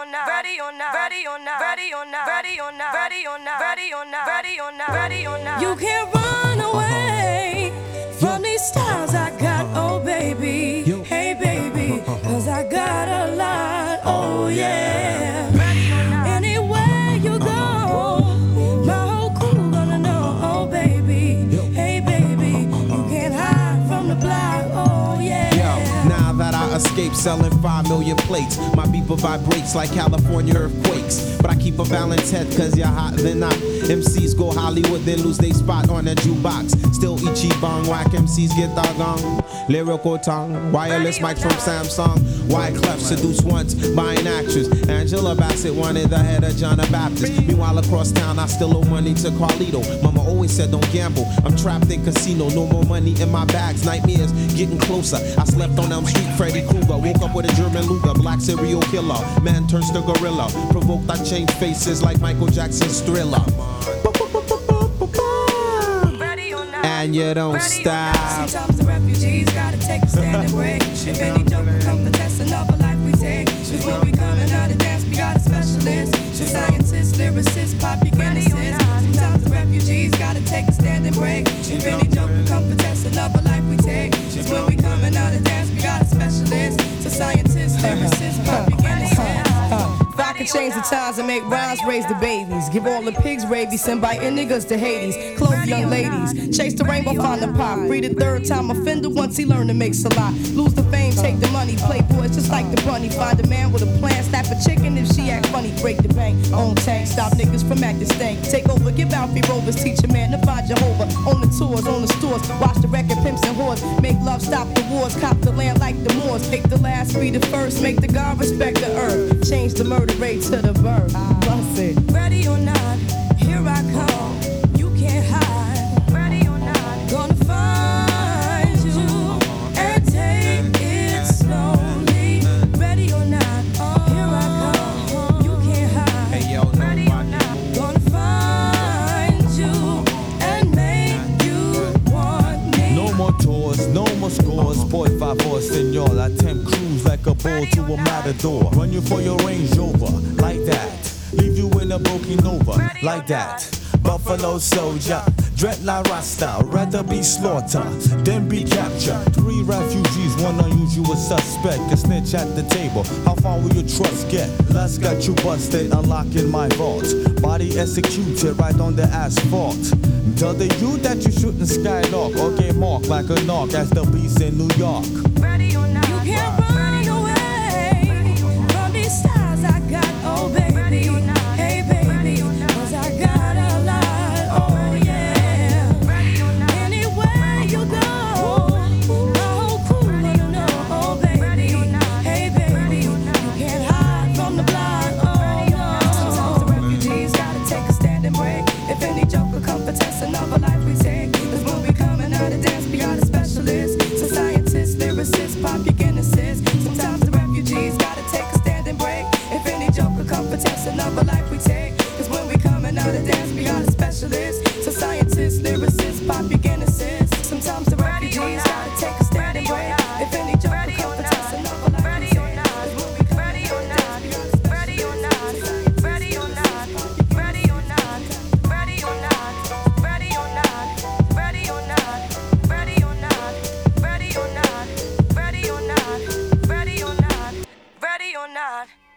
or not, ready or not, ready or not, ready or not, ready or not, ready or not, ready or not, ready or not, ready or not. You can't run away from these stars I got, oh baby. Hey baby, cause I got a lot, oh yeah. Anywhere you go, my whole crew gonna know, oh baby. Hey baby, you can't hide from the block, oh yeah. Now that I escaped selling 5 million plates, my beeper vibrates like California earthquakes. But I keep a balanced head cause you're hot than not. MCs go Hollywood, then lose their spot on the jukebox. Still Ichiban, whack MCs get doggone. Lyrical tongue, wireless mics from Samsung. Wyclef seduced once by an actress. Angela Bassett wanted the head of John the Baptist. Meanwhile across town I still owe money to Carlito. Mama always said don't gamble, I'm trapped in casino. No more money in my bags, nightmares getting closer. I slept on Elm Street, Freddy Krueger. Woke up with a German Luger, black serial killer. Man turns to gorilla. Provoked I change faces like Michael Jackson's Thriller. And you don't stop. Sometimes the refugees gotta take a stand and break. If any joke will come to test another life we take. Just when we coming out of dance, we got a specialist. Just scientists, lyricists, pop beginners. Sometimes the refugees gotta take a stand and break. If any joke will come to test another life we take. Just when we coming out of dance, we got a specialist. So scientists, lyricists, pop beginners. If I could change the times and make rhymes, raise the babies. Give all the pigs rabies, send biting niggas to Hades. Clothe young ladies, chase the rainbow, find the pop. Free the third time offender once he learned to make a lot. Lose the fame, take the money, play boys just like the bunny. Find a man with a plan, slap a chicken if she act funny. Break the bank, own tank, stop niggas from acting stank. Take over, give out free rovers, teach a man to find Jehovah. On the tours, on the stores, watch the record pimps and whores. Make love, stop the wars, cop the land like the Moors. Take the last, be the first, make the God respect the earth. Change the murder rate to the verb. Bust it. Ready or not, here I come. You can't hide. Ready or not, gonna find you and take it slowly. Ready or not, here I come. You can't hide. Hey, yo, ready or not, gonna find you and make you want me. No more tours, no more scores. Boy, 5-4, senor. I tempt cruise like a bull to a matador. Run you for your Range Rover, like that. Leave you in a broken Nova, like that. Buffalo soldier, dreadlock Rasta. Rather be slaughtered than be captured. 3 refugees, 1 unusual suspect. A snitch at the table. How far will your trust get? Last got you busted, unlocking my vault. Body executed right on the asphalt. Tell the you that you shouldn't skylark or get marked like a knock as the beast in New York. Ready or not, you can't run away from these stars I got, oh baby. Hey baby, cause I got a lot, oh yeah. Anywhere you go, my whole crew wanna know, oh baby. Hey baby, you can't hide from the block, oh no. Sometimes the refugees gotta take a stand and break. If any joker come for test another life we take. Cause when we coming out of dance, we got a specialist. So scientists, lyricists, pop beginners. Sometimes the refugees gotta take a stand and break. If any joker come for test another life we take. Cause when we coming out of dance, we got a specialist. So scientists,